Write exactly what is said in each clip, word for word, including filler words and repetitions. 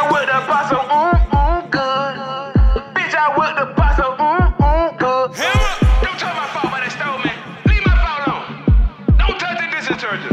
I with the boss, so mm, mm, good. Bitch, I with the boss, so mm, mm, good. Hammer! Don't touch my fault by that stove, man. Leave my fault alone. Don't touch the dish detergent.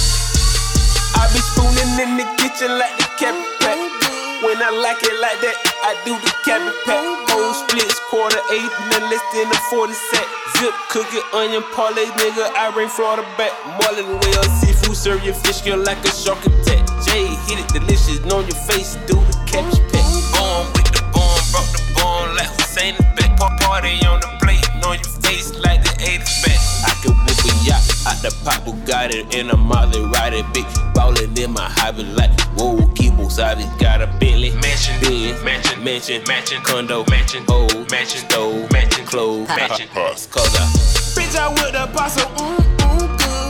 I be spooning in the kitchen like the Cabbage Patch. When I like it like that, I do the Cabbage Patch. Whole splits, quarter eight, nothing less than a forty set. Zip, cookie, onion, parlay, nigga, I bring Florida back. Marlin well, seafood, serve your fish girl like a shark attack. Jay, hit it delicious, on your face, do the Cabbage Patch. Born with the bomb, brought the bomb like Hussein is back. Party on the plate, on your face like the eighties back. I can whip a yacht out the pop Bugatti in a Maserati, big ballin' in my hobby like whoa, Kibo Sabi got a Bentley, mansion, Benz, mansion, mansion, mansion, condo, mansion, old, mansion, stove, mansion, clothes, mansion, color. Bitch, I with the boss, so mm, mm,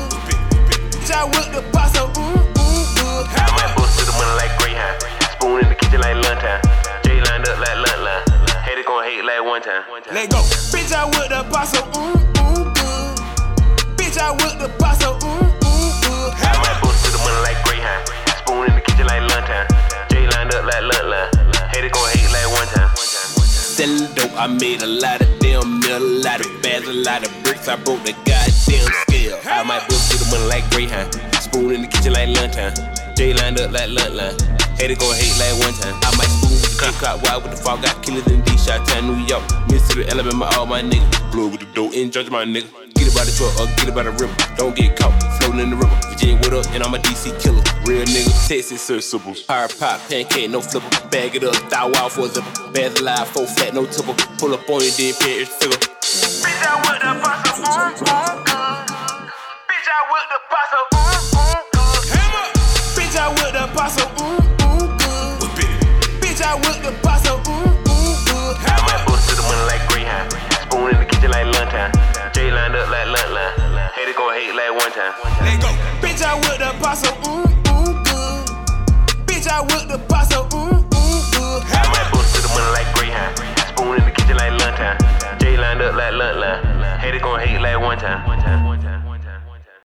good. Bitch, I with the boss, so mm, mm, good. I might bust to the money like Greyhound. Spoon in the kitchen like lunchtime. Jay lined up like lunch line. Haters gon' hate like one time. Let go. Bitch, I with the boss, so mm, mm, good. Bitch, I with the boss, so mm, mm, good. I might bust to the money like Greyhound. Spoon in the kitchen like lunchtime. Jay lined up like lunch line. Haters gon' hate like one time. Selling dope, I made a lot of damn meal, a lot of bags, a lot of bricks. I broke the goddamn scale. I might bust to the money like Greyhound. Spoon in the kitchen like lunchtime. Jay lined up like lunch line. Haters gon' hate like one time. I might spoon with the cut clock wide with the fall. Got killers in D, Shot-Town, New York, Mississippi, Alabama, all my niggas. Blow with the dope in Georgia, my nigga. Get it by the truck or get it by the river. Don't get caught floating in the river. Virginia, what up? And I'm a D C killer. Real nigga, Texas, sensible. Hard pop, pancake, no flipper. Bag it up, thou wild for a zipper. Bags alive, four flat, no tipper. Pull up on you, then pay it figure. Bitch, I with the boss, so mm, mm, good. Bitch, I with the boss, so mm, mm, good. Hammer! Bitch, I with the boss, so mm, mm, good. Bitch, I with the boss, so mm, mm, good. I might bust to the money like Greyhound. Spoon in the kitchen like lunchtime. Jay lined up like lunch line. Haters gon' hate like one time. Let go. Bitch, I with the boss, so mm, mm, good. Bitch, I with the boss, so mm, mm, good. I might bust to the money like Greyhound. Spoon in the kitchen like lunchtime. Jay lined up like lunch line. Haters gon' hate like one time.